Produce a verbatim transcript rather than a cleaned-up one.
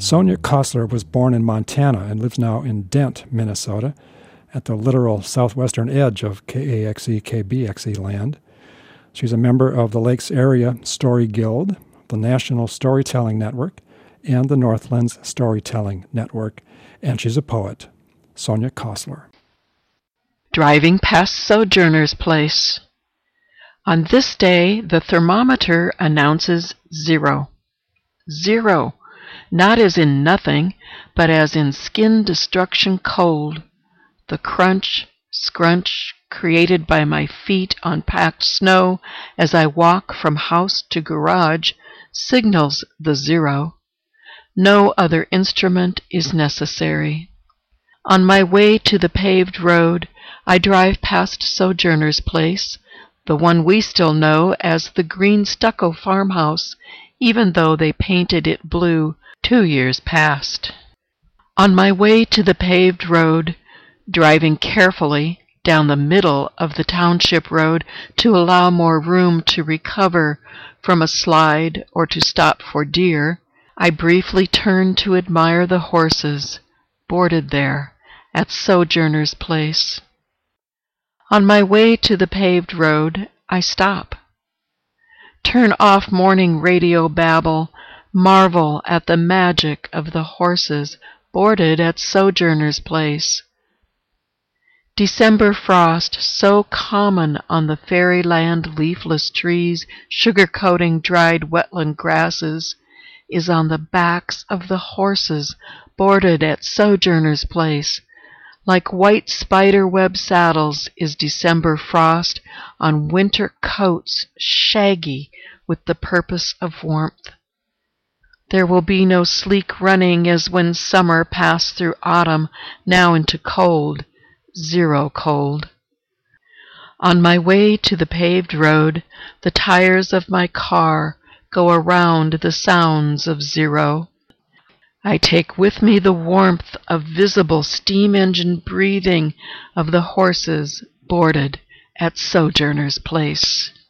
Sonia Kostler was born in Montana and lives now in Dent, Minnesota, at the literal southwestern edge of K A X E, K B X E land. She's a member of the Lakes Area Story Guild, the National Storytelling Network, and the Northlands Storytelling Network, and she's a poet. Sonia Kostler. Driving past Sojourner's Place. On this day, the thermometer announces zero. Zero. Not as in nothing, but as in skin destruction cold. The crunch, scrunch created by my feet on packed snow as I walk from house to garage signals the zero. No other instrument is necessary. On my way to the paved road, I drive past Sojourner's Place, the one we still know as the green stucco farmhouse, even though they painted it blue two years past. On my way to the paved road, driving carefully down the middle of the township road to allow more room to recover from a slide or to stop for deer, I briefly turn to admire the horses boarded there at Sojourner's Place. On my way to the paved road, I stop. Turn off morning radio babble, marvel at the magic of the horses boarded at Sojourner's Place. December frost, so common on the fairyland leafless trees, sugar-coating dried wetland grasses, is on the backs of the horses boarded at Sojourner's Place. Like white spider-web saddles is December frost on winter coats shaggy with the purpose of warmth. There will be no sleek running as when summer passed through autumn, now into cold, zero cold. On my way to the paved road, the tires of my car go around the sounds of zero. I take with me the warmth of visible steam engine breathing of the horses boarded at Sojourner's Place.